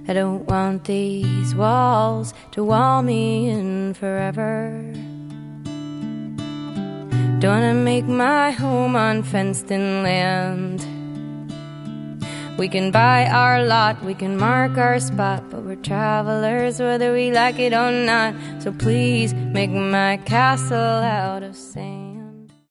I don't want these walls to wall me in forever. Don't wanna make my home on fenced-in land. We can buy our lot, we can mark our spot, but we're travelers whether we like it or not. So please make my castle out of sand.